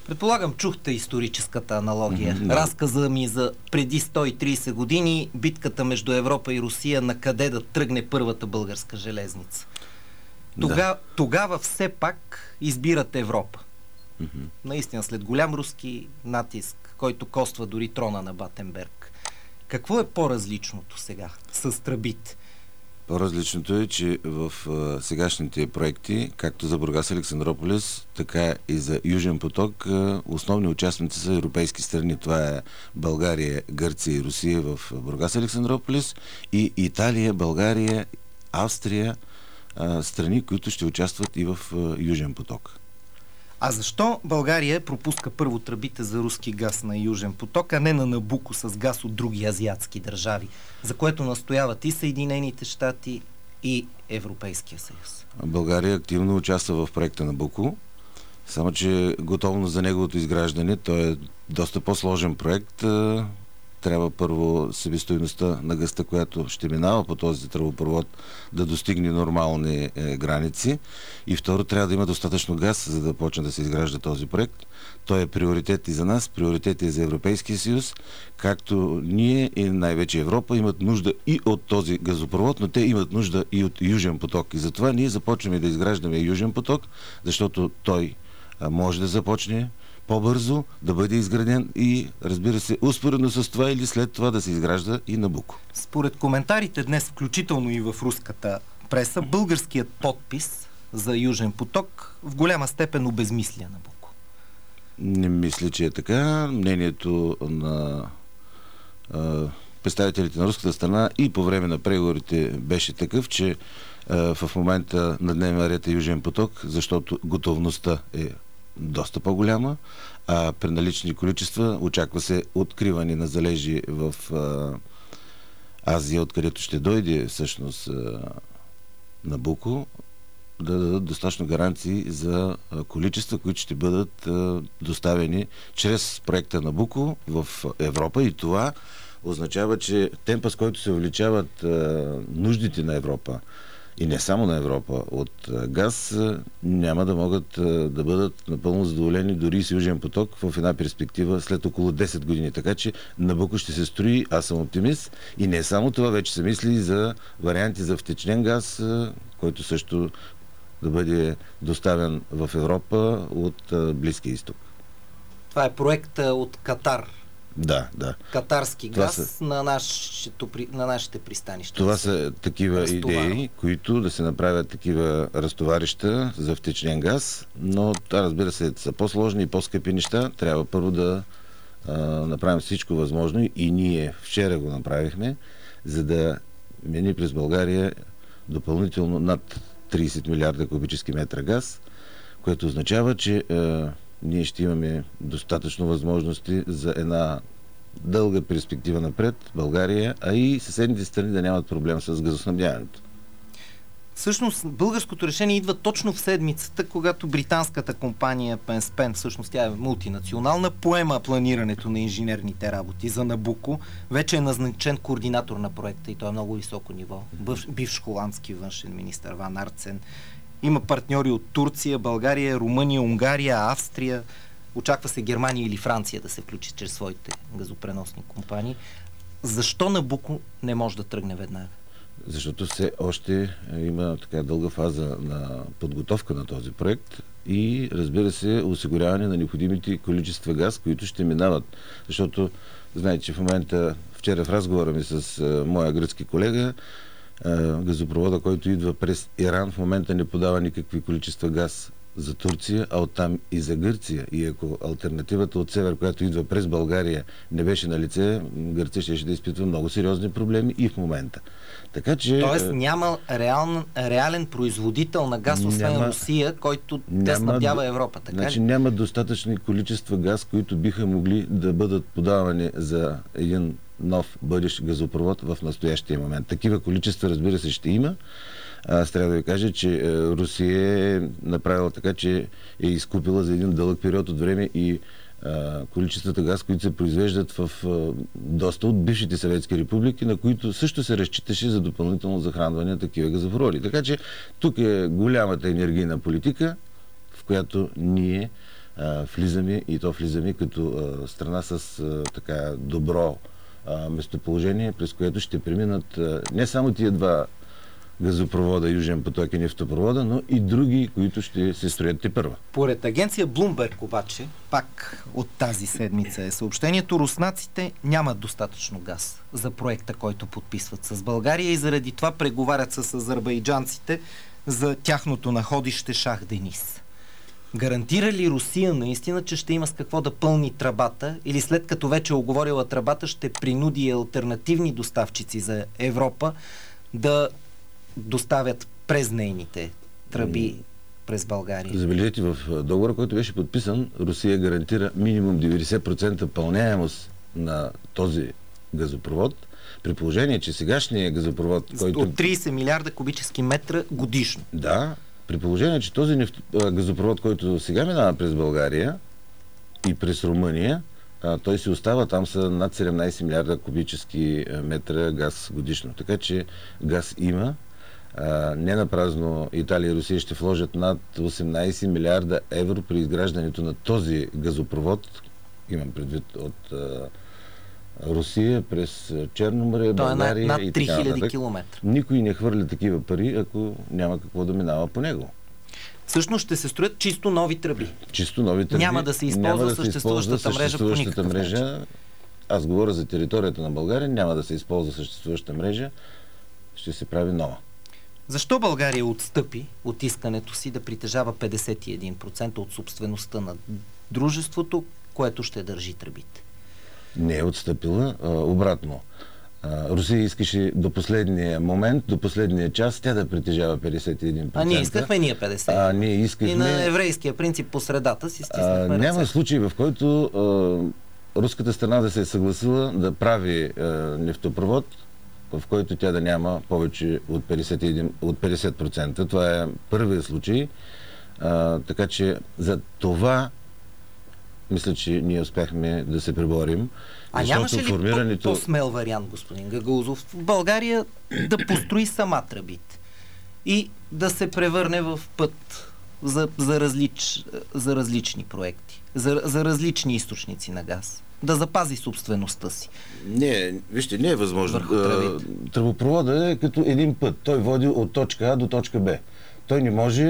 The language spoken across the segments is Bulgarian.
Предполагам, чухте историческата аналогия. Да. Разказа ми за преди 130 години битката между Европа и Русия, на къде да тръгне първата българска железница. Тогава все пак избират Европа. Наистина, след голям руски натиск, който коства дори трона на Батенберг. Какво е по-различното сега с тръбите? По-различното е, че в сегашните проекти, както за Бургас Александрополис, така и за Южен поток, основни участници са европейски страни. Това е България, Гърция и Русия в Бургас Александрополис и Италия, България, Австрия, страни, които ще участват и в Южен поток. А защо България пропуска първо тръбите за руски газ на Южен поток, а не на Набуко с газ от други азиатски държави, за което настояват и Съединените щати, и Европейския съюз? България активно участва в проекта Набуко, само че готовност за неговото изграждане, той е доста по-сложен проект. Трябва първо себестойността на газта, която ще минава по този тръбопровод, да достигне нормални граници. И второ, трябва да има достатъчно газ, за да почне да се изгражда този проект. Той е приоритет и за нас, приоритет и за Европейския съюз, както ние и най-вече Европа имат нужда и от този газопровод, но те имат нужда и от Южен поток. И затова ние започваме да изграждаме Южен поток, защото той може да започне по-бързо, да бъде изграден и, разбира се, успоредно с това или след това да се изгражда и Набуко. Според коментарите днес, включително и в руската преса, българският подпис за Южен поток в голяма степен обезмисля Набуко. Не мисля, че е така. Мнението на представителите на руската страна и по време на преговорите беше такъв, че в момента на дневен ред е Южен поток, защото готовността е доста по-голяма, а при налични количества очаква се откриване на залежи в Азия, откъдето ще дойде всъщност Набуко, да дадат достатъчно гаранции за количества, които ще бъдат доставени чрез проекта Набуко в Европа, и това означава, че темпа, с който се увеличават нуждите на Европа, и не само на Европа, от газ, няма да могат да бъдат напълно задоволени дори с Южен поток в една перспектива след около 10 години. Така че Набуко ще се строи, аз съм оптимист. И не само това, вече се мисли и за варианти за втечнен газ, който също да бъде доставен в Европа от Близкия изток. Това е проект от Катар. Да. Катарски газ на нашите пристанища. Това са такива идеи, които да се направят такива разтоварища за втечнен газ, но това, разбира се, са по-сложни и по-скъпи неща. Трябва първо да направим всичко възможно, и ние вчера го направихме, за да мини през България допълнително над 30 милиарда кубически метра газ, което означава, че ние ще имаме достатъчно възможности за една дълга перспектива напред, България, а и съседните страни да нямат проблем с газоснабдяването. Всъщност, българското решение идва точно в седмицата, когато британската компания Пенспен, всъщност тя е мултинационална, поема планирането на инженерните работи за Набуко. Вече е назначен координатор на проекта и той е много високо ниво. Бивш холандски външен министър Ван Арцен. Има партньори от Турция, България, Румъния, Унгария, Австрия. Очаква се Германия или Франция да се включи чрез своите газопреносни компании. Защо Набуко не може да тръгне веднага? Защото все още има така дълга фаза на подготовка на този проект и, разбира се, осигуряване на необходимите количества газ, които ще минават. Защото, знаете, че в момента, вчера в разговора ми с моя гръцки колега, газопровода, който идва през Иран, в момента не подава никакви количества газ за Турция, а оттам и за Гърция. И ако алтернативата от север, която идва през България, не беше на лице, Гърция ще да изпитва много сериозни проблеми и в момента. Така че... Тоест няма реален производител на газ, освен Русия, който те снабдява Европа. Така значи няма достатъчни количества газ, които биха могли да бъдат подавани за един нов бъдещ газопровод в настоящия момент. Такива количества, разбира се, ще има. Аз трябва да ви кажа, че Русия е направила така, че е изкупила за един дълъг период от време и количествата газ, които се произвеждат в доста от бившите съветски републики, на които също се разчиташе за допълнително захранване на такива газопроводи. Така че тук е голямата енергийна политика, в която ние влизаме, и то влизаме като страна с така добро местоположение, през което ще преминат не само тия два газопровода, Южен поток и нефтопровода, но и други, които ще се строят тепърва. Поред агенция Bloomberg обаче, пак от тази седмица е съобщението, руснаците нямат достатъчно газ за проекта, който подписват с България, и заради това преговарят с азербайджанците за тяхното находище Шах Денис. Гарантира ли Русия наистина, че ще има с какво да пълни тръбата, или след като вече оговорила тръбата, ще принуди алтернативни доставчици за Европа да доставят през нейните тръби през България? Забележете, в договора, който беше подписан, Русия гарантира минимум 90% пълняемост на този газопровод, при положение, че сегашният газопровод, който... От 30 милиарда кубически метра годишно. Да, при положение, че този газопровод, който сега минава през България и през Румъния, той си остава, там са над 17 милиарда кубически метра газ годишно. Така че газ има. Не напразно Италия и Русия ще вложат над 18 милиарда евро при изграждането на този газопровод. Имам предвид от Русия през Черно море, България над и така нататък. 3000 километра. Никой не хвърля такива пари, ако няма какво да минава по него. Всъщност ще се строят чисто нови тръби. Чисто нови тръби. Няма да се използва съществуващата мрежа по никакъв начин. Аз говоря за територията на България, няма да се използва съществуваща мрежа, ще се прави нова. Защо България отстъпи от искането си да притежава 51% от собствеността на дружеството, което ще държи тръбите? Не е отстъпила, обратно. Русия искаше до последния момент, до последния час, тя да притежава 51%. А ние искахме 50%. Ние искахме... И на еврейския принцип по средата си стиснахме ръце. Няма случай, в който руската страна да се е съгласила да прави нефтопровод, в който тя да няма повече от 50%. Това е първият случай. Така че за това мисля, че ние успяхме да се преборим. А нямаше ли по-смел вариант, господин Гагаузов, в България да построи сама тръбите и да се превърне в път за различни проекти, за различни източници на газ? Да запази собствеността си? Не, вижте, не е възможно. Тръбопроводът е като един път. Той води от точка А до точка Б. Той не може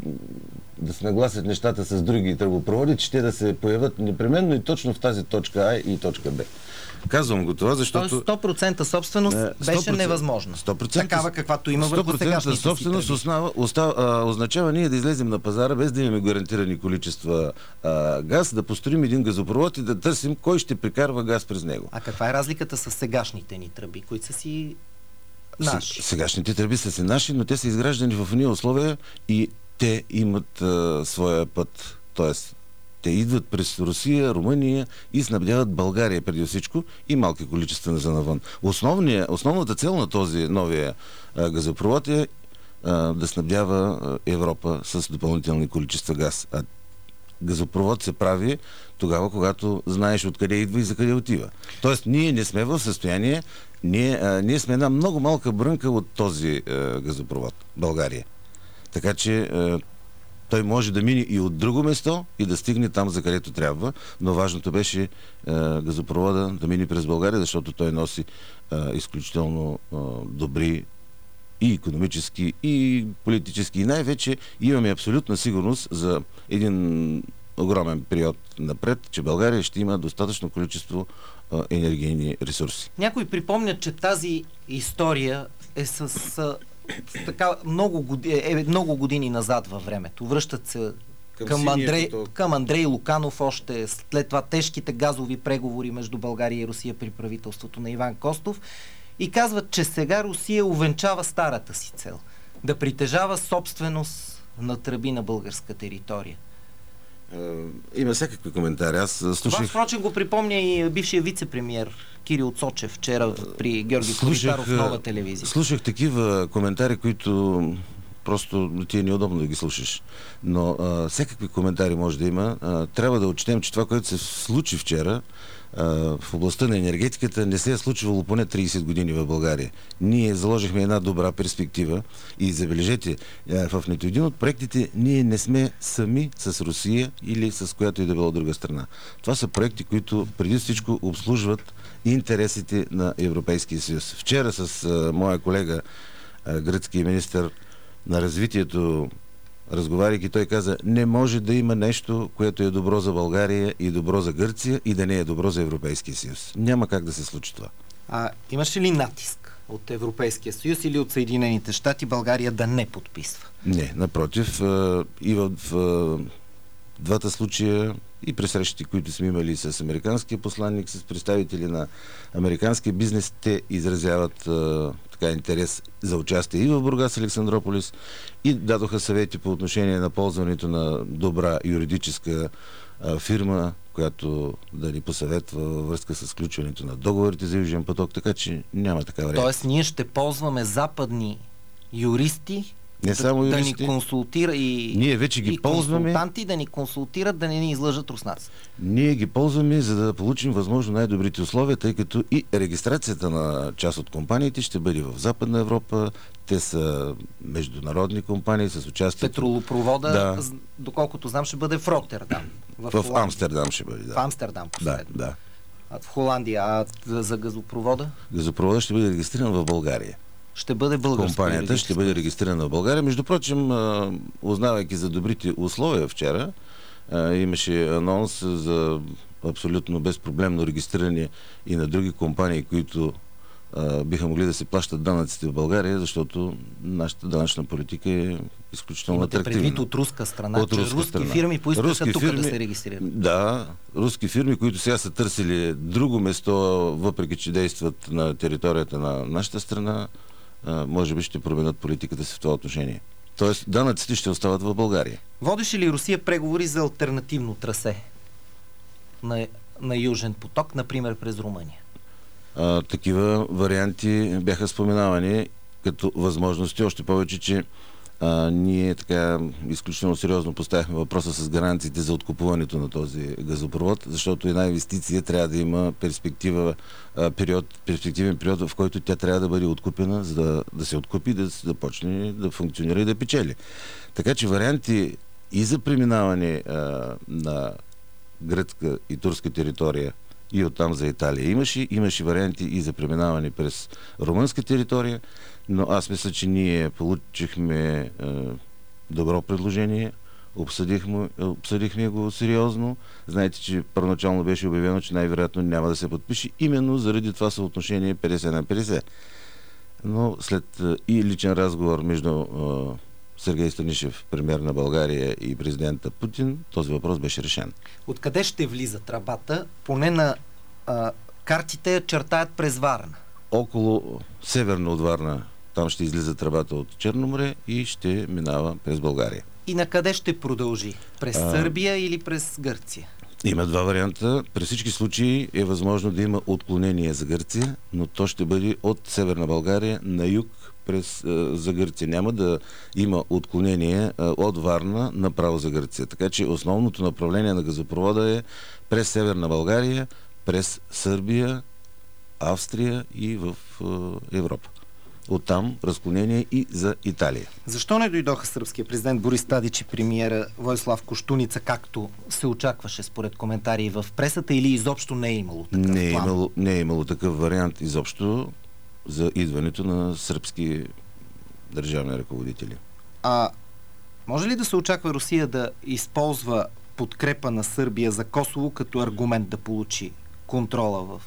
да се нагласят нещата с други тръбопроводи, че те да се появят непременно и точно в тази точка А и точка Б. Казвам го това, защото... 100% собственост беше невъзможно. 100%, такава каквато има върху сегашните си тръби. 100% собственост означава ние да излезем на пазара, без да имаме гарантирани количества газ, да построим един газопровод и да търсим кой ще прекарва газ през него. А каква е разликата с сегашните ни тръби, които са си наши? Сегашните тръби са си наши, но те са изграждани в уния условия и те имат своя път. Тоест, те идват през Русия, Румъния и снабдяват България преди всичко и малки количества за навън. Основната цел на този новия газопровод е да снабдява Европа с допълнителни количества газ. А газопровод се прави тогава, когато знаеш откъде идва и за къде отива. Тоест, ние не сме в състояние, ние сме една много малка брънка от този газопровод, България. Така че той може да мине и от друго место и да стигне там, за където трябва, но важното беше газопровода да мине през България, защото той носи изключително добри и икономически, и политически, и най-вече имаме абсолютна сигурност за един огромен период напред, че България ще има достатъчно количество енергийни ресурси. Някои припомнят, че тази история е с така много години назад във времето. Връщат се към Андрей Луканов още след това тежките газови преговори между България и Русия при правителството на Иван Костов и казват, че сега Русия увенчава старата си цел да притежава собственост на тръби на българска територия. Има всякакви коментари. Аз слушах... Това, впрочем, го припомня и бившия вице-премиер Кирил Цочев вчера при Георги Коритаров в Нова телевизия. Слушах такива коментари, които просто ти е неудобно да ги слушаш. Но всякакви коментари може да има. Трябва да отчетем, че това, което се случи вчера в областта на енергетиката, не се е случвало поне 30 години в България. Ние заложихме една добра перспектива и забележете, в нито един от проектите ние не сме сами с Русия или с която и да било друга страна. Това са проекти, които преди всичко обслужват интересите на Европейския съюз. Вчера с моя колега, гръцки министър на развитието, разговаряйки, той каза, не може да има нещо, което е добро за България и добро за Гърция и да не е добро за Европейския съюз. Няма как да се случи това. Имаше ли натиск от Европейския съюз или от Съединените щати България да не подписва? Не, напротив. И в двата случая, и при срещите, които сме имали с американския посланник, с представители на американския бизнес, те изразяват интерес за участие и в Бургас Александрополис и дадоха съвети по отношение на ползването на добра юридическа фирма, която да ни посъветва във връзка с включването на договорите за Южен поток, така че няма такава реакция. Тоест ние ще ползваме западни юристи, не само юристи, да ни консултира и ние вече ги ползваме, консултанти да ни консултират, да не ни излъжат руснаци. Ние ги ползваме, за да получим възможно най-добрите условия, тъй като и регистрацията на част от компаниите ще бъде в Западна Европа. Те са международни компании с участие. Петролопровода, доколкото знам, ще бъде в Роттердам. В Амстердам ще бъде, да. В Амстердам последно. Да. В Холандия. А за газопровода? Газопровода ще бъде регистриран в България. Ще бъде българска. Компанията ще бъде регистрирана в България. Между прочим, узнавайки за добрите условия вчера, имаше анонс за абсолютно безпроблемно регистриране и на други компании, които биха могли да се плащат данъците в България, защото нашата данъчна политика е изключително атрактивна. Имате предвид от руска страна, че руски фирми поискаха тук да се регистрират. Да, руски фирми, които сега са търсили друго место, въпреки че действат на територията на нашата страна, може би ще променят политиката си в това отношение. Тоест, данъците ще остават в България. Водеше ли Русия преговори за алтернативно трасе на Южен поток, например през Румъния? Такива варианти бяха споменавани като възможности, още повече, че ние така изключително сериозно поставяхме въпроса с гаранциите за откупуването на този газопровод, защото една инвестиция трябва да има перспективен период, в който тя трябва да бъде откупена, за да се откупи, да почне да функционира и да печели. Така че варианти и за преминаване на гръцка и турска територия и оттам за Италия имаше варианти и за преминаване през румънска територия, но аз мисля, че ние получихме добро предложение, обсъдихме го сериозно. Знаете, че първоначално беше обявено, че най-вероятно няма да се подпише, именно заради това съотношение 50 на 50. Но след и личен разговор между Сергей Станишев, премиер на България, и президента Путин, този въпрос беше решен. Откъде ще влиза тръбата? Поне на картите чертаят през Варна. Около северно от Варна, там ще излиза тръбата от Черно море и ще минава през България. И на къде ще продължи? През Сърбия или през Гърция? Има два варианта. При всички случаи е възможно да има отклонение за Гърция, но то ще бъде от Северна България на юг за Гърция. Няма да има отклонение от Варна направо за Гърция. Така че основното направление на газопровода е през Северна България, през Сърбия, Австрия и в Европа. Оттам разклонение и за Италия. Защо не дойдоха сръбския президент Борис Тадич и премиера Войслав Кощуница, както се очакваше според коментари в пресата, или изобщо не е имало такъв план? Не е имало такъв вариант изобщо за идването на сръбски държавни ръководители. Може ли да се очаква Русия да използва подкрепа на Сърбия за Косово като аргумент да получи контрола в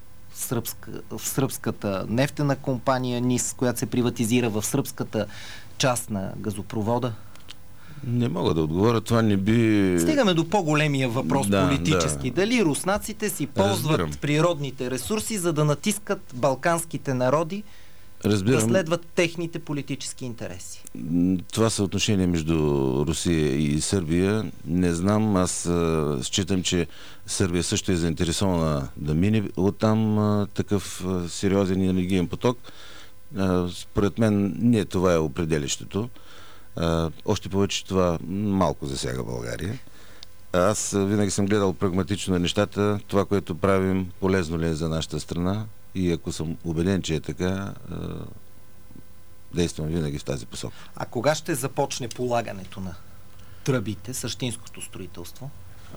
сръбската нефтена компания НИС, която се приватизира, в сръбската част на газопровода? Не мога да отговоря. Това не би... Стигаме до по-големия въпрос политически. Дали руснаците си ползват природните ресурси, за да натискат балканските народи да следват техните политически интереси? Това съотношение между Русия и Сърбия не знам. Аз считам, че Сърбия също е заинтересована да мине оттам такъв сериозен енергиен поток. Според мен не това е определящото. Още повече това малко засяга България. Аз винаги съм гледал прагматично на нещата. Това, което правим, полезно ли е за нашата страна, и ако съм убеден, че е така, действам винаги в тази посока. А кога ще започне полагането на тръбите, същинското строителство?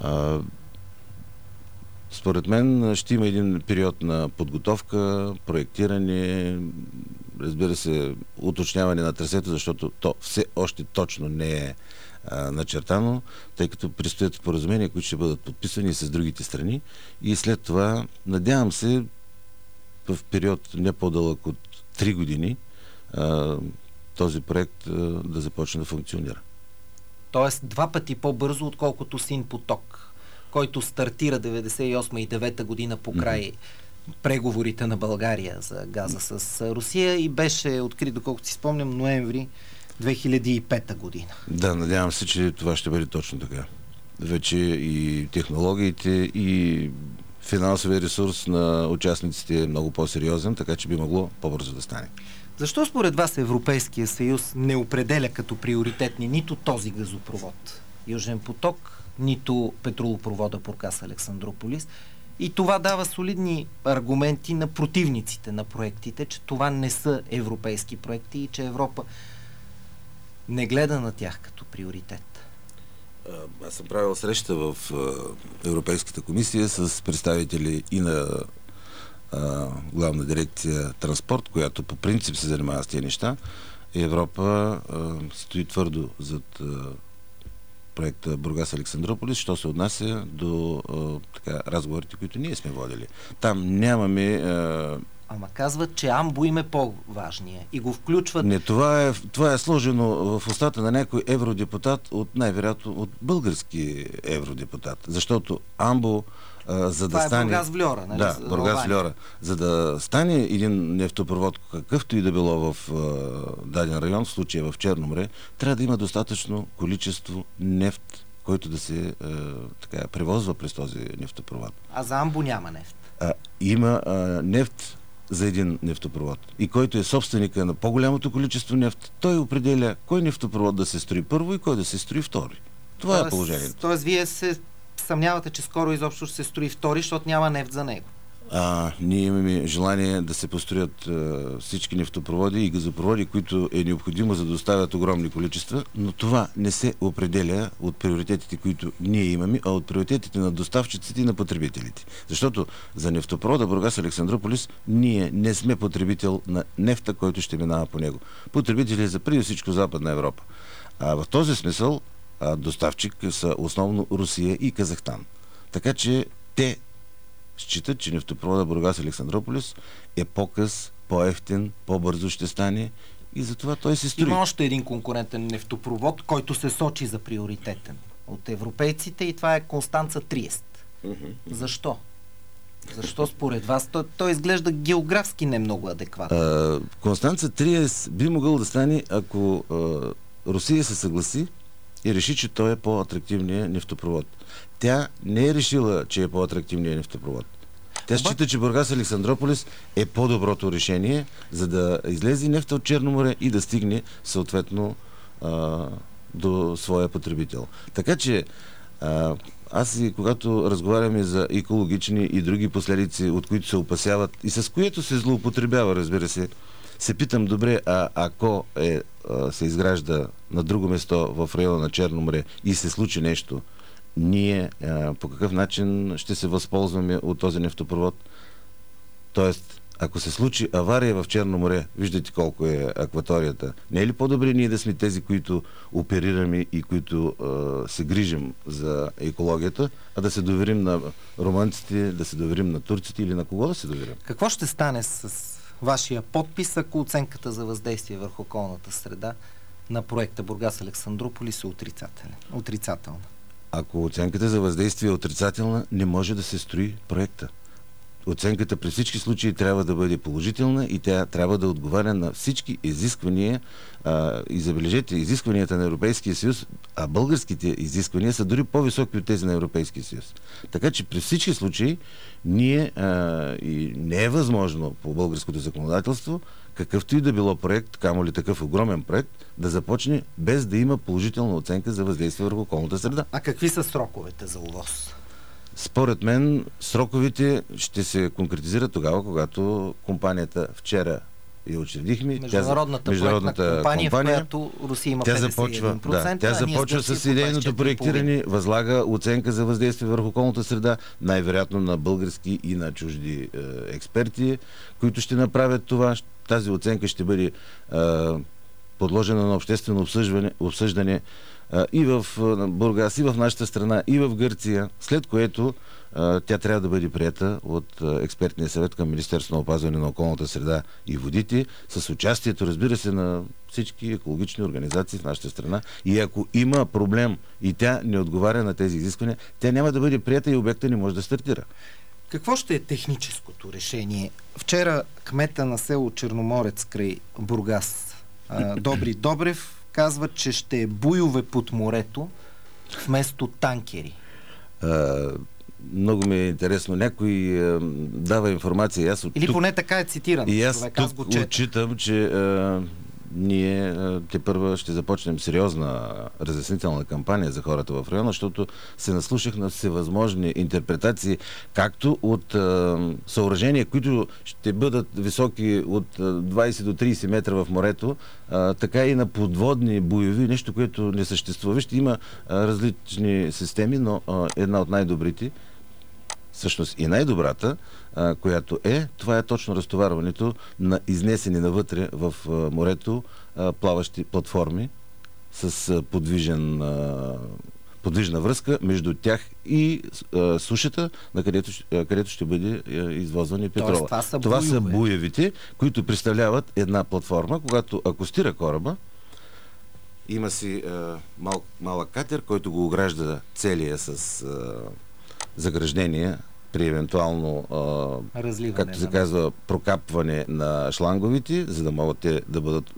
Според мен ще има един период на подготовка, проектиране, разбира се, уточняване на трасето, защото то все още точно не е начертано, тъй като предстоят споразумения, които ще бъдат подписани с другите страни, и след това, надявам се, в период не по-дълъг от 3 години, този проект да започне да функционира. Тоест 2 пъти по-бързо, отколкото Син поток, който стартира 98 и 9 година по край преговорите на България за газа с Русия и беше открит, доколкото си спомням, ноември 2005 година. Да, надявам се, че това ще бъде точно така. Вече и технологиите, и финансовия ресурс на участниците е много по-сериозен, така че би могло по-бързо да стане. Защо според вас Европейския съюз не определя като приоритетни нито този газопровод Южен поток, нито петролопровода Бургас Александруполис? И това дава солидни аргументи на противниците на проектите, че това не са европейски проекти и че Европа не гледа на тях като приоритет. Аз съм правил среща в Европейската комисия с представители и на главна дирекция транспорт, която по принцип се занимава с тези неща. Европа стои твърдо зад проекта Бургас Александруполис, що се отнася до разговорите, които ние сме водили. Там нямаме... Ама казват, че Амбо им е по-важния и го включват... Не, това е сложено в устата на някой евродепутат, най-вероятно от български евродепутат. Защото Амбо, за да стане... Това е Бургас Вльора, нали? Да, Бургас Вльора. За да стане един нефтопровод, какъвто и да било в даден район, в случая в Черно море, трябва да има достатъчно количество нефт, който да се превозва през този нефтопровод. А за Амбо няма нефт? Има нефт за един нефтопровод. И който е собственика на по-голямото количество нефт, той определя кой нефтопровод да се строи първо и кой да се строи втори. Това е положението. Тоест, вие се съмнявате, че скоро изобщо ще се строи втори, защото няма нефт за него. Ние имаме желание да се построят всички нефтопроводи и газопроводи, които е необходимо, за да доставят огромни количества, но това не се определя от приоритетите, които ние имаме, а от приоритетите на доставчиците и на потребителите. Защото за нефтопровода Бургас Александруполис ние не сме потребител на нефта, който ще минава по него. Потребители за преди всичко Западна Европа. В този смисъл доставчик са основно Русия и Казахстан. Така че те считат, че нефтопровода Бургас Александруполис е по-къс, по-евтин, по-бързо ще стане и затова той се строи. Има още един конкурентен нефтопровод, който се сочи за приоритетен от европейците и това е Констанца Триест. Защо? Защо според вас? Той изглежда географски не много адекватно. Констанца Триест би могъл да стане, ако Русия се съгласи и реши, че той е по-атрактивният нефтопровод. Тя не е решила, че е по-атрактивният нефтопровод. Тя счита, че Бургас Александруполис е по-доброто решение, за да излезе нефта от Черно море и да стигне съответно до своя потребител. Така че аз и когато разговаряме за екологични и други последици, от които се опасяват и с които се злоупотребява, разбира се питам, добре, ако се изгражда на друго место в района на Черно море и се случи нещо, ние по какъв начин ще се възползваме от този нефтопровод? Тоест, ако се случи авария в Черно море, виждате колко е акваторията, не е ли по-добре ние да сме тези, които оперираме и които се грижим за екологията, а да се доверим на румънците, да се доверим на турците или на кого да се доверим? Какво ще стане с вашия подпис, ако оценката за въздействие върху околната среда на проекта Бургас Александруполис е отрицателна? Ако оценката за въздействие е отрицателна, не може да се строи проекта. оценката при всички случаи трябва да бъде положителна и тя трябва да отговаря на всички изисквания. И забележете, изискванията на Европейския съюз, а българските изисквания са дори по-високи от тези на Европейския съюз. Така че при всички случаи ние и не е възможно по българското законодателство какъвто и да било проект, камо ли такъв огромен проект, да започне без да има положителна оценка за въздействие върху околната среда. А какви са сроковете за ОВОС? Според мен сроковете ще се конкретизират тогава, когато компанията вчера я учредихме. Международната компания, в която Русия има 51%. Тя започва с идейното проектиране, възлага оценка за въздействие върху околната среда, най-вероятно на български и на чужди експерти, които ще направят това. Тази оценка ще бъде подложена на обществено обсъждане и в Бургас, и в нашата страна, и в Гърция, след което тя трябва да бъде приета от експертния съвет към Министерството на опазване на околната среда и водите, с участието, разбира се, на всички екологични организации в нашата страна. И ако има проблем и тя не отговаря на тези изисквания, тя няма да бъде приета и обекта не може да стартира. Какво ще е техническото решение? Вчера кмета на село Черноморец край Бургас, Добри Добрев, казва, че ще е буйове под морето вместо танкери. Много ми е интересно. Някой дава информация. Или поне така е цитиран. И аз тук отчитам, че ние тепърва ще започнем сериозна разяснителна кампания за хората в района, защото се наслушах на всевъзможни интерпретации, както от съоръжения, които ще бъдат високи от 20 до 30 метра в морето, така и на подводни боеви, нещо, което не съществува. Вижте, има различни системи, но една от най-добрите, всъщност и най-добрата, която това е точно разтоварването на изнесени навътре в морето плаващи платформи с подвижна връзка между тях и сушата, където ще бъде извозван и петрола. Това са буевите, които представляват една платформа, когато акостира кораба. Има си малък катер, който го огражда целия с заграждения при евентуално, както се казва, прокапване на шланговите, за да могат те да бъдат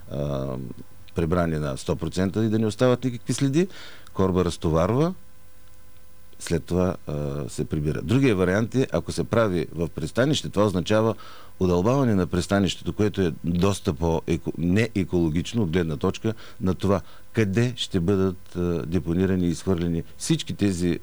прибрани на 100% и да не остават никакви следи. Кораба разтоварва, след това се прибира. Другия вариант е, ако се прави в пристанище, това означава удълбаване на пристанището, което е доста по-неекологично от гледна точка на това къде ще бъдат депонирани и изхвърлени всички тези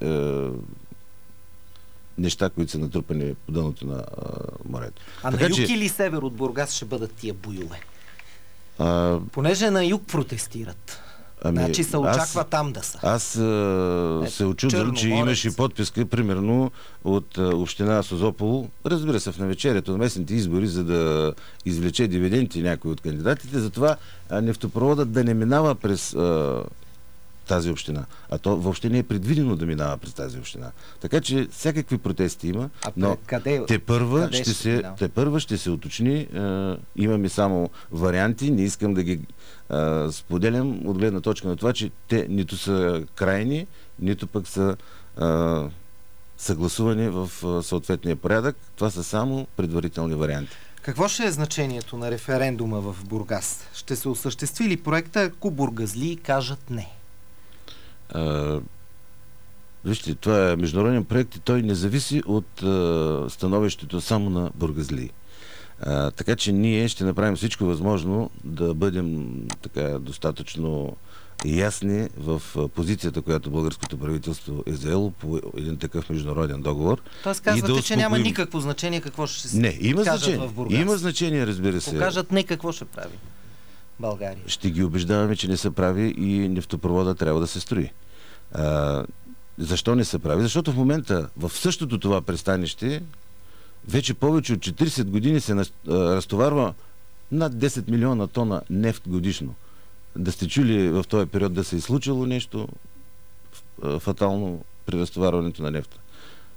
неща, които са натрупани по дъното на морето. А така, на юг или север от Бургас ще бъдат тия буйове? Понеже на юг протестират. Значи се очаква там да са. Аз се очудвам, че имаше подписка, примерно, от община Созопол, разбира се, в навечерието на местните избори, за да извлече дивиденти някой от кандидатите, затова нефтопроводът да не минава през тази община. А то въобще не е предвидено да минава през тази община. Така че всякакви протести има, но те първа ще се уточни. Имаме само варианти, не искам да ги споделям от гледна точка на това, че те нито са крайни, нито пък са съгласувани в съответния порядък. Това са само предварителни варианти. Какво ще е значението на референдума в Бургас? Ще се осъществи ли проекта, ако бургазлии кажат не? Вижте, това е международен проект и той не зависи от становището само на бургазлии. Така че ние ще направим всичко възможно да бъдем така достатъчно ясни в позицията, която българското правителство е заело по един такъв международен договор. Тоест казвате, че няма никакво значение какво ще се кажат в Бургас. Има значение, разбира се. Покажат не, какво ще прави България. Ще ги убеждаваме, че не се прави и нефтопровода трябва да се строи. Защо не се прави? Защото в момента в същото това пристанище вече повече от 40 години се разтоварва над 10 милиона тона нефт годишно. Да сте чули в този период да се е случило нещо фатално при разтоварването на нефта?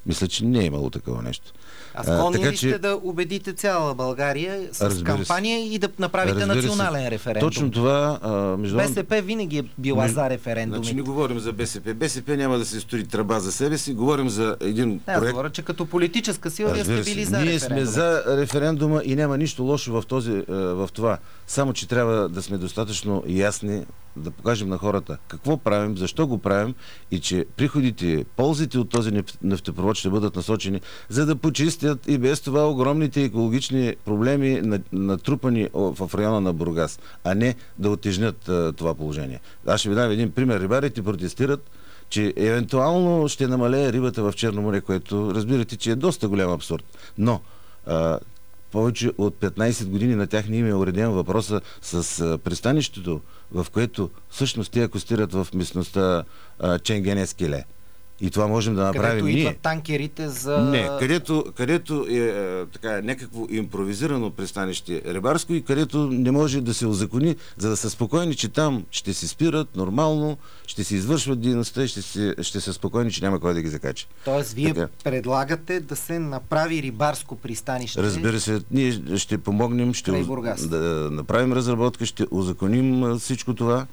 Мисля, че не е имало такова нещо. А склонни ли сте да убедите цяла България с кампания и да направите национален референдум? Точно това... БСП винаги е била за референдум. Значи не говорим за БСП. БСП няма да се строи тръба за себе си. Говорим за един проект... Аз говоря, че като политическа сила вие сте били за Ние референдума. сме за референдума и няма нищо лошо в това. Само, че трябва да сме достатъчно ясни, да покажем на хората какво правим, защо го правим и че приходите, ползите от този нефтопровод ще бъдат насочени, за да почистят и без това огромните екологични проблеми, натрупани в района на Бургас, а не да утежнят това положение. Аз ще ви дам един пример. Рибарите протестират, че евентуално ще намалее рибата в Черно море, което разбирате, че е доста голям абсурд. Но повече от 15 години на тях не им е уреден въпроса с пристанището, в което всъщност те акостират в местността Ченгенескеле. И това можем да направим където ние. Идват танкерите за... Не, където е така някакво импровизирано пристанище рибарско и където не може да се узакони, за да са спокойни, че там ще се спират нормално, ще се извършват дейността и ще са спокойни, че няма кой да ги закачи. Тоест, вие предлагате да се направи рибарско пристанище? Разбира се, ние ще помогнем, да направим разработка, ще узаконим всичко това.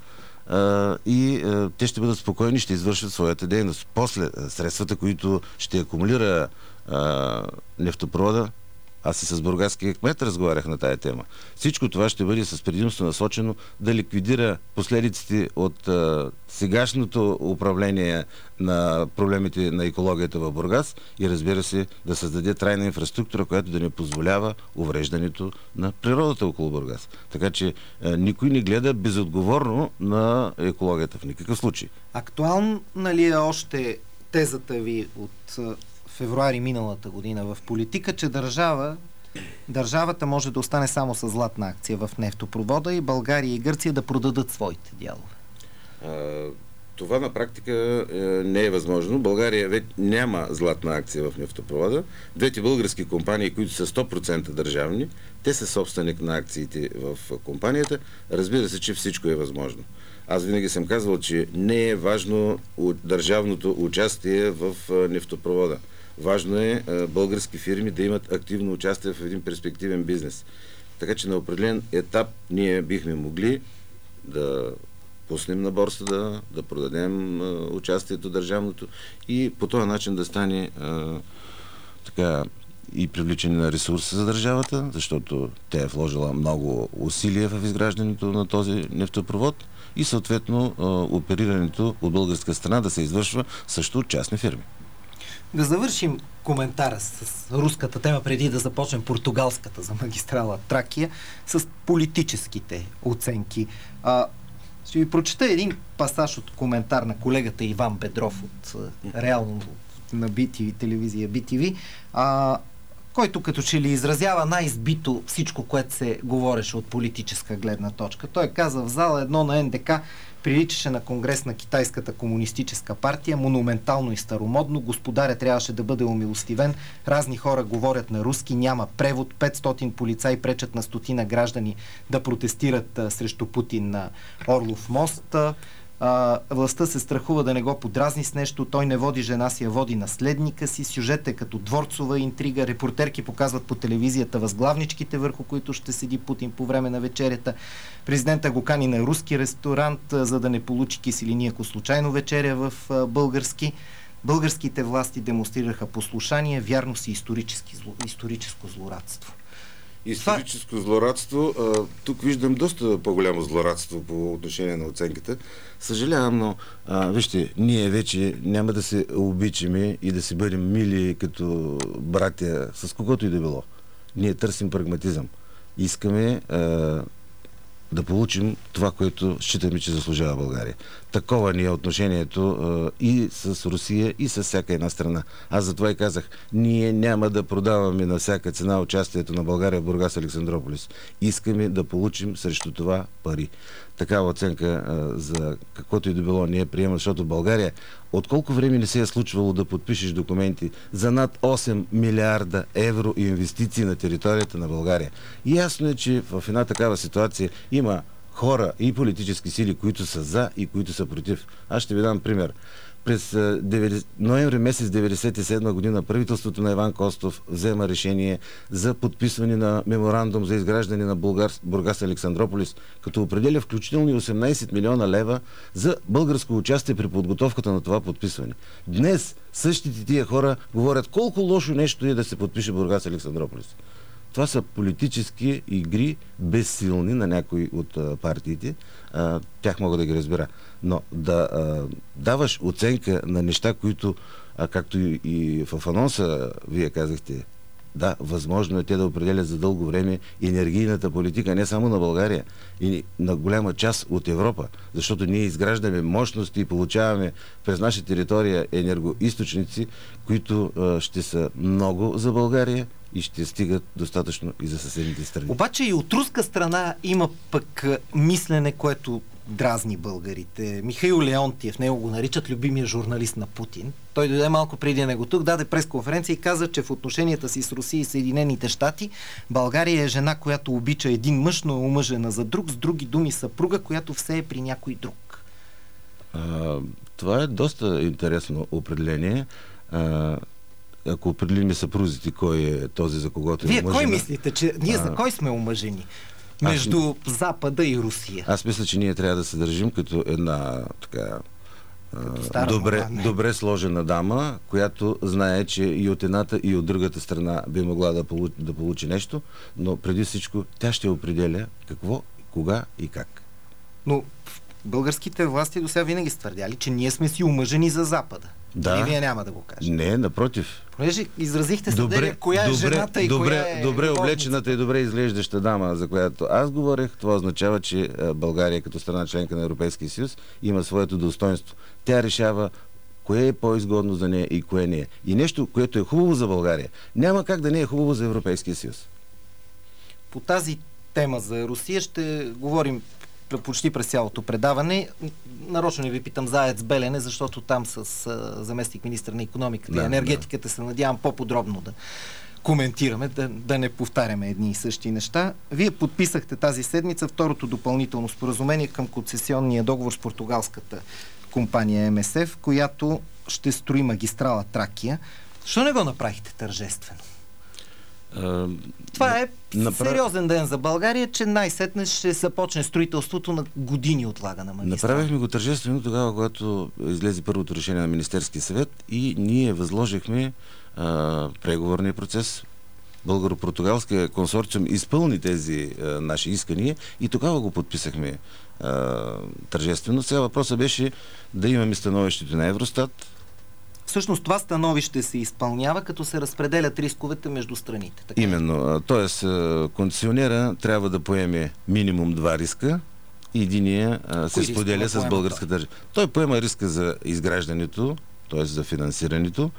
И те ще бъдат спокойни, ще извършат своята дейност. После средствата, които ще акумулира нефтопровода, аз и с бургаския кмет разговарях на тая тема. Всичко това ще бъде с предимство насочено да ликвидира последиците от сегашното управление на проблемите на екологията в Бургас и разбира се да създаде трайна инфраструктура, която да не позволява увреждането на природата около Бургас. Така че никой не гледа безотговорно на екологията в никакъв случай. Актуална ли е още тезата ви от февруари миналата година в политика, че държавата може да остане само с златна акция в нефтопровода и България и Гърция да продадат своите дялове? Това на практика не е възможно. България вече няма златна акция в нефтопровода. Двете български компании, които са 100% държавни, те са собственик на акциите в компанията. Разбира се, че всичко е възможно. Аз винаги съм казвал, че не е важно държавното участие в нефтопровода. Важно е български фирми да имат активно участие в един перспективен бизнес. Така че на определен етап ние бихме могли да пуснем на борса, да продадем участието държавното и по този начин да стане така и привличане на ресурси за държавата, защото тя е вложила много усилия в изграждането на този нефтопровод и съответно оперирането от българска страна да се извършва също от частни фирми. Да завършим коментара с руската тема, преди да започнем португалската за магистрала Тракия, с политическите оценки. Ще ви прочета един пасаж от коментар на колегата Иван Бедров от реално на BTV, телевизия BTV, който като че ли изразява най-избито всичко, което се говореше от политическа гледна точка. Той каза: в зала 1 на НДК приличаше на конгрес на Китайската комунистическа партия, монументално и старомодно, господаря трябваше да бъде умилостивен, разни хора говорят на руски, няма превод, 500 полицаи пречат на стотина граждани да протестират срещу Путин на Орлов мост. Властта се страхува да не го подразни с нещо, той не води жена си, а води наследника си, сюжет е като дворцова интрига, репортерки показват по телевизията възглавничките, върху които ще седи Путин по време на вечерята. Президента го кани на руски ресторант, за да не получи киселини, ако случайно вечеря в български. Българските власти демонстрираха послушание, вярност и историческо злорадство. Историческо злорадство. Тук виждам доста по-голямо злорадство по отношение на оценката. Съжалявам, но вижте, ние вече няма да се обичаме и да си бъдем мили като братя с когото и да било. Ние търсим прагматизъм. Искаме да получим това, което считаме, че заслужава България. Такова ни е отношението и с Русия, и с всяка една страна. Аз затова и казах, ние няма да продаваме на всяка цена участието на България в Бургас Александрополис. Искаме да получим срещу това пари. Такава оценка за каквото и да било не е приема, защото България от колко време не се е случвало да подпишеш документи за над 8 милиарда евро инвестиции на територията на България. И ясно е, че в една такава ситуация има хора и политически сили, които са за и които са против. Аз ще ви дам пример. През ноември месец 1997 година правителството на Иван Костов взема решение за подписване на меморандум за изграждане на Бургас Александрополис, като определя включително и 18 милиона лева за българско участие при подготовката на това подписване. Днес същите тия хора говорят колко лошо нещо е да се подпише Бургас Александрополис. Това са политически игри, безсилни на някои от партиите. Тях мога да ги разбера. Но да даваш оценка на неща, които, както и в анонса вие казахте, да, възможно е те да определят за дълго време енергийната политика не само на България, и на голяма част от Европа, защото ние изграждаме мощности и получаваме през наша територия енергоизточници, които ще са много за България и ще стигат достатъчно и за съседните страни. Обаче и от руска страна има пък мислене, което дразни българите. Михаил Леонтиев, него го наричат любимия журналист на Путин. Той дойде малко преди него тук, даде пресконференция и каза, че в отношенията си с Русия и Съединените щати България е жена, която обича един мъж, но е омъжена за друг, с други думи съпруга, която все е при някой друг. Това е доста интересно определение. Ако определим съпрузите, кой е този, за когото е омъжена. Вие кой мислите, че ние за кой сме омъжени? Между Запада и Русия. Аз мисля, че ние трябва да се държим като една така добре сложена дама, която знае, че и от едната, и от другата страна би могла да получи нещо, но преди всичко тя ще определя какво, кога и как. Но българските власти до сега винаги ствърдяли, че ние сме си омъжени за Запада. Да. И вие няма да го кажете. Не, напротив. Понеже изразихте съдение, коя е жената и коя е добре облечената и добре изглеждаща дама, за която аз говорех, това означава, че България като страна членка на Европейския съюз има своето достоинство. Тя решава кое е по-изгодно за нея и кое не е. И нещо, което е хубаво за България, няма как да не е хубаво за Европейския съюз. По тази тема за Русия ще говорим почти през цялото предаване. Нарочно не ви питам за АЕЦ Белене, защото там с заместник министър на икономиката и енергетиката се надявам по-подробно да коментираме, да не повтаряме едни и същи неща. Вие подписахте тази седмица второто допълнително споразумение към концесионния договор с португалската компания МСФ, която ще строи магистрала Тракия. Защо не го направихте тържествено? Това е сериозен ден за България, че най-сетне ще започне строителството на години отлагана магистрала. Направихме го тържествено тогава, когато излезе първото решение на Министерския съвет и ние възложихме преговорния процес. Българо-португалския консорциум изпълни тези наши искания и тогава го подписахме тържествено. Сега въпросът беше да имаме становището на Евростат. Всъщност това становище се изпълнява, като се разпределят рисковете между страните. Така? Именно. Тоест, концесионера трябва да поеме минимум 2 риска и единия се споделя с българската държава. Той поема риска за изграждането, т.е. за финансирането,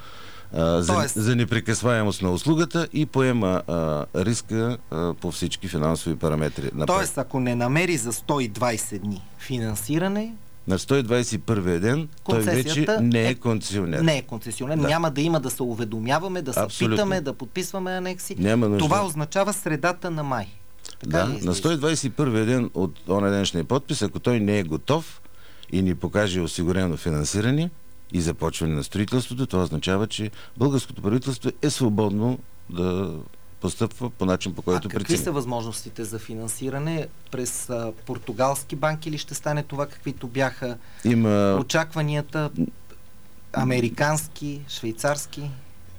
за непрекъсваемост на услугата и поема риска по всички финансови параметри. Тоест, ако не намери за 120 дни финансиране, на 121 ден той вече не е концесионер. Не е концесионер. Да. Няма да има да се уведомяваме, да се питаме, да подписваме анекси. Това означава средата на май. Така на 121 ден от онеденшния подпис, ако той не е готов и ни покаже осигурено финансиране и започване на строителството, това означава, че българското правителство е свободно да постъпва по начин, по който прецени. Какви са възможностите за финансиране? През португалски банки ли ще стане това, каквито бяха очакванията? Американски, швейцарски?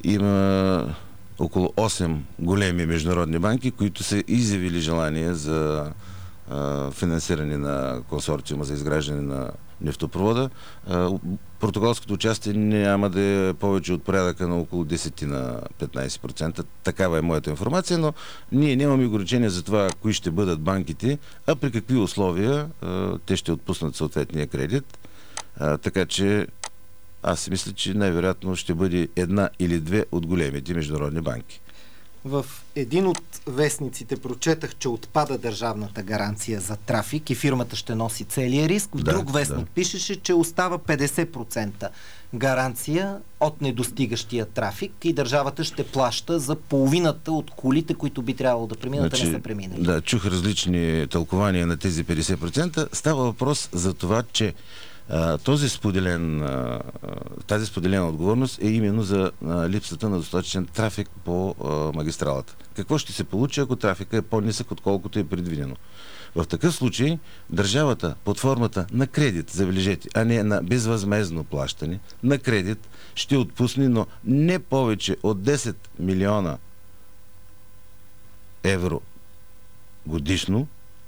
Има около 8 големи международни банки, които са изявили желание за финансиране на консорциума за изграждане на нефтопровода. Португалското участие няма да е повече от порядъка на около 10 на 15%. Такава е моята информация, но ние нямаме ограничение за това, кои ще бъдат банките, а при какви условия те ще отпуснат съответния кредит. Така че аз си мисля, че най-вероятно ще бъде една или две от големите международни банки. В един от вестниците прочетах, че отпада държавната гаранция за трафик и фирмата ще носи целия риск. В друг вестник пишеше, че остава 50% гаранция от недостигащия трафик и държавата ще плаща за половината от колите, които би трябвало да преминат, а не са преминали. Да, чух различни тълкования на тези 50%. Става въпрос за това, че Тази споделена отговорност е именно за липсата на достатъчен трафик по магистралата. Какво ще се получи, ако трафика е по-нисък, отколкото е предвидено? В такъв случай държавата под формата на кредит, забележете, а не на безвъзмездно плащане, на кредит ще отпусне, но не повече от 10 милиона евро годишно,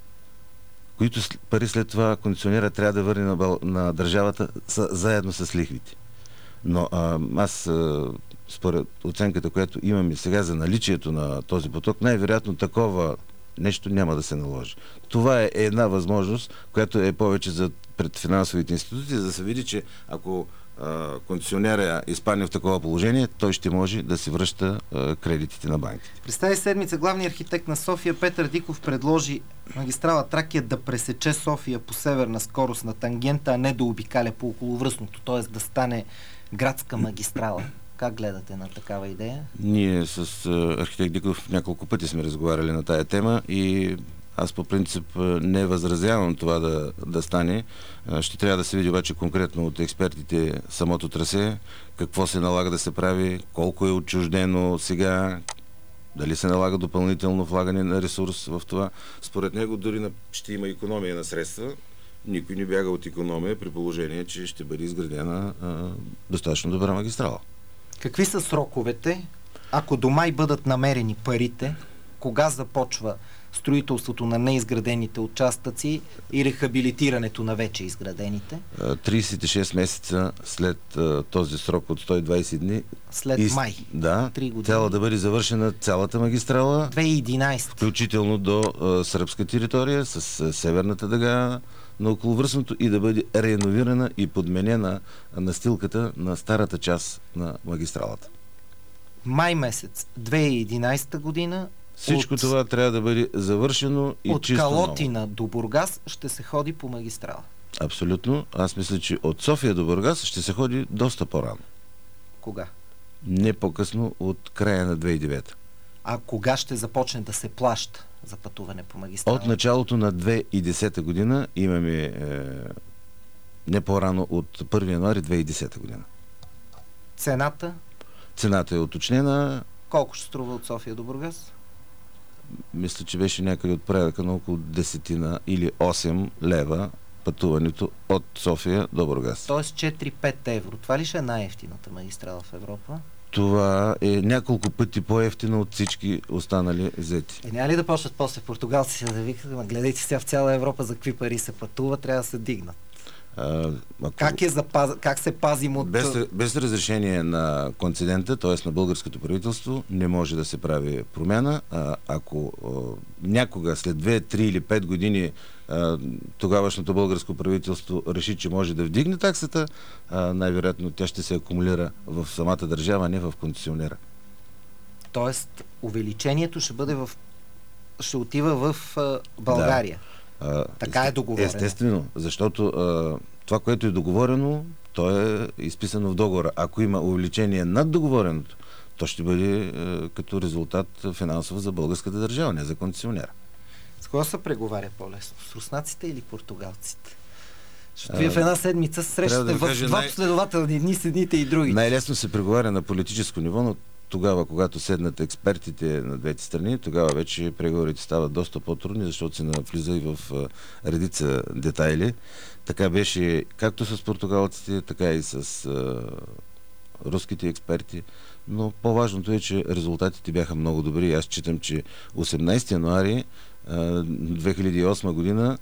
които пари след това концесионера трябва да върне на държавата заедно с лихвите. Но аз, според оценката, която имаме сега за наличието на този поток, най-вероятно такова нещо няма да се наложи. Това е една възможност, която е повече пред финансовите институции, за да се види, че ако концесионера изпадне в такова положение, той ще може да си връща кредитите на банките. През тази седмица главният архитект на София Петър Диков предложи магистрала Тракия да пресече София по северна скорост на тангента, а не да обикаля по околовръстното, т.е. да стане градска магистрала. Как гледате на такава идея? Ние с архитект Диков няколко пъти сме разговаряли на тая тема и аз по принцип не възразявам това да стане. Ще трябва да се види обаче конкретно от експертите самото трасе, какво се налага да се прави, колко е отчуждено сега, дали се налага допълнително влагане на ресурс в това. Според него дори ще има икономия на средства. Никой не бяга от икономия при положение, че ще бъде изградена достатъчно добра магистрала. Какви са сроковете? Ако до май бъдат намерени парите, кога започва строителството на неизградените участъци и рехабилитирането на вече изградените? 36 месеца след този срок от 120 дни. След май. Да, трябва да бъде завършена цялата магистрала. 2011. Включително до сръбска територия с северната дъга на околовръстното и да бъде реновирана и подменена настилката на старата част на магистралата. Май месец 2011 година всичко това трябва да бъде завършено и чисто ново. От Калотина до Бургас ще се ходи по магистрала. Абсолютно. Аз мисля, че от София до Бургас ще се ходи доста по-рано. Кога? Не по-късно от края на 2009. А кога ще започне да се плаща за пътуване по магистрала? От началото на 2010 година имаме не по-рано от 1 януари 2010 година. Цената? Цената е уточнена. Колко ще струва от София до Бургас? Мисля, че беше някъде от порядъка на около 10 или 8 лева пътуването от София до Бургас. Тоест 4-5 евро. Това ли ще е най-евтината магистрала в Европа? Това е няколко пъти по-евтино от всички останали взети. Няма ли да почват после португалци да викат, гледайте сега в цяла Европа за какви пари се пътува, трябва да се дигнат. Как се пазим от... Без разрешение на концедента, т.е. на българското правителство, не може да се прави промяна. Ако някога след 2, 3 или 5 години тогавашното българско правителство реши, че може да вдигне таксата, най-вероятно тя ще се акумулира в самата държава, а не в концесионера. Тоест, увеличението ще отива в България. Да. Така е договорено. Естествено, защото това, което е договорено, то е изписано в договора. Ако има увеличение над договореното, то ще бъде като резултат финансово за българската държава, не за концесионера. С кого се преговаря по-лесно? С руснаците или португалците? Защото вие в една седмица срещате в два последователни дни с едните и другите. Най-лесно се преговаря на политическо ниво, но тогава, когато седнат експертите на двете страни, тогава вече преговорите стават доста по-трудни, защото се навлиза и в редица детайли. Така беше както с португалците, така и с руските експерти. Но по-важното е, че резултатите бяха много добри. Аз считам, че 18 януари 2008 година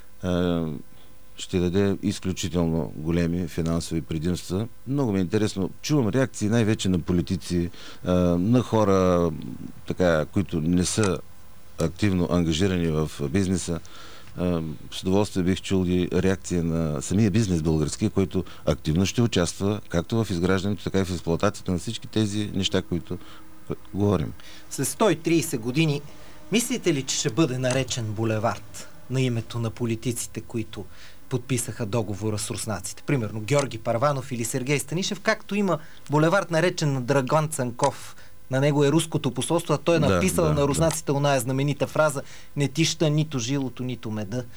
ще даде изключително големи финансови предимства. Много ми е интересно. Чувам реакции най-вече на политици, на хора, които не са активно ангажирани в бизнеса. С удоволствие бих чул и реакция на самия бизнес български, който активно ще участва както в изграждането, така и в експлоатацията на всички тези неща, които говорим. След 130 години, мислите ли, че ще бъде наречен булевард на името на политиците, които подписаха договора с руснаците? Примерно Георги Първанов или Сергей Станишев, както има булевард наречен на Драган Цанков. На него е руското посолство, а той е написал на руснаците оная знаменита фраза: не тища нито жилото, нито меда.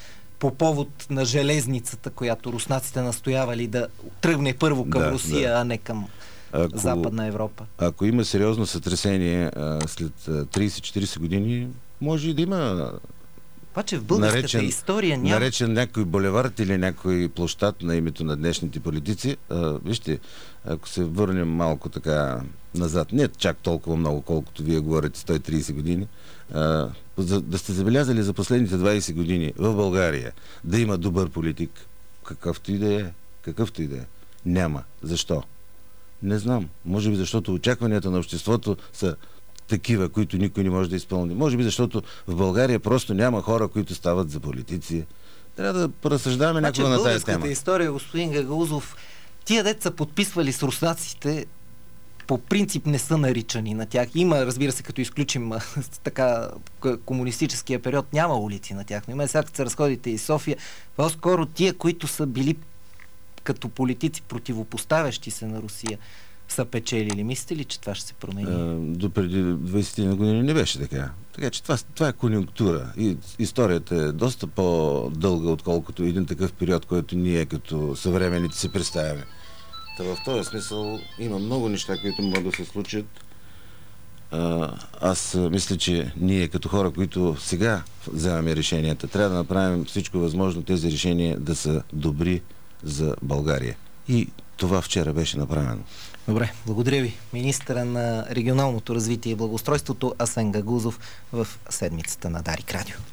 по повод на железницата, която руснаците настоявали да тръгне първо към Русия, а не към Западна Европа. Ако има сериозно сътресение след 30-40 години, може и да има обаче в българската история няма. Наречен някой булевард или някой площад на името на днешните политици. Вижте, ако се върнем малко така назад, не чак толкова много, колкото вие говорите, 130 години, да сте забелязали за последните 20 години в България да има добър политик, какъвто и да е, няма. Защо? Не знам. Може би защото очакванията на обществото са такива, които никой не може да изпълни. Може би защото в България просто няма хора, които стават за политици. Трябва да поразсъждаваме някога на тази тема. В българската история, господин Гагаузов, тия деца подписвали с руснаците, по принцип не са наричани на тях. Има, разбира се, като изключим така комунистическия период, няма улици на тях. Но има сега, като се разходите из София, по-скоро тия, които са били като политици противопоставящи се на Русия, са печелили. Мислите ли, че това ще се промени? До преди 20 години не беше така. Така че това е конюнктура. И историята е доста по-дълга, отколкото един такъв период, който ние като съвременните си представяме. Та в този смисъл има много неща, които могат да се случат. Аз мисля, че ние като хора, които сега вземаме решенията, трябва да направим всичко възможно тези решения да са добри за България. И това вчера беше направено. Добре, благодаря ви. Министъра на регионалното развитие и благоустройството Асен Гагаузов в седмицата на Дарик Радио.